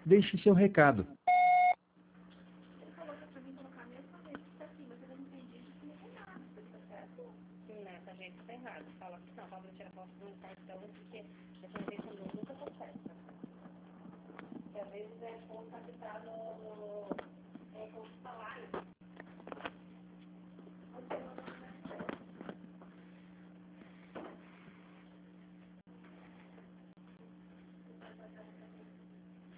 Deixe seu recado. Nessa gente tá errado. Fala que não, vamos tirar foto do cartão, porque essa vez eu nunca tô certa. Porque às vezes é conta que tá no salário.